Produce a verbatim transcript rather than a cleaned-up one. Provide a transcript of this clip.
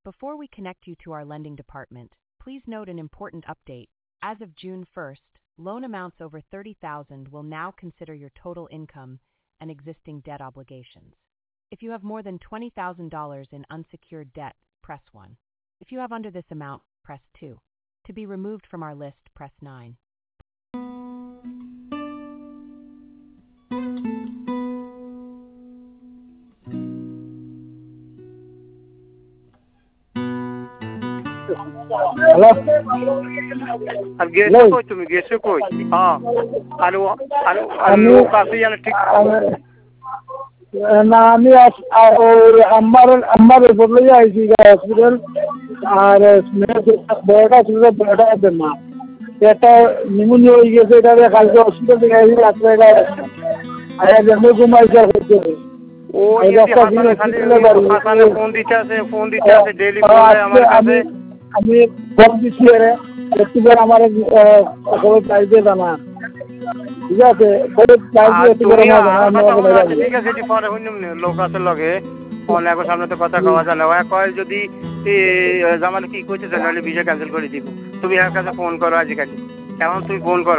Before we connect you to our lending department, please note an important update. As of June first, loan amounts over thirty thousand dollars will now consider your total income and existing debt obligations. If you have more than twenty thousand dollars in unsecured debt, press one. If you have under this amount, press two. To be removed from our list, press nine. Hello আর গেছো hello কই তুমি গেছো কই হ্যাঁ আলো আলো আমি আলো কাছে জানা ঠিক আমি- না আমি আস- আ- ওই আমার আমার রিপোর্ট লইয়া আইছি হসপিটাল আর বড়টা ছিল বড়টা মা এটা নিমোনিয়া হয়ে গেছে এটা কালকে হসপিটাল থেকে আইছি রাত্রে এগারোটা আর জন্য ঘুমাইছে হচ্ছে ও এই ইয়ে রাস্তা হাসানে দিয়ে খালি হসপিটালে বাড়ি হাসানে ফোন দিতে আছে ফোন দিতে আছে ডেইলি বলে আমার কাছে আমি আমি ফোন দিচ্ছি রে একটু করে আমার সবাই প্রাইস দিয়ে জানা ঠিক আছে সবাই প্রাইস দিয়ে আর একটু তুমি করে আর জানা কথা আমাকে বলা আছে জানাবে ঠিক আছে এটি পরে হইনি লোক আছে লগে ফোন একো সামনে তো কথা কওয়া যায় না ওয়া কয় যদি জামাল কি কইতে জানালে ভিসা ক্যান্সেল করে দিব তুমি এর কাছে ফোন করো আজকাল এখন তুই ফোন করো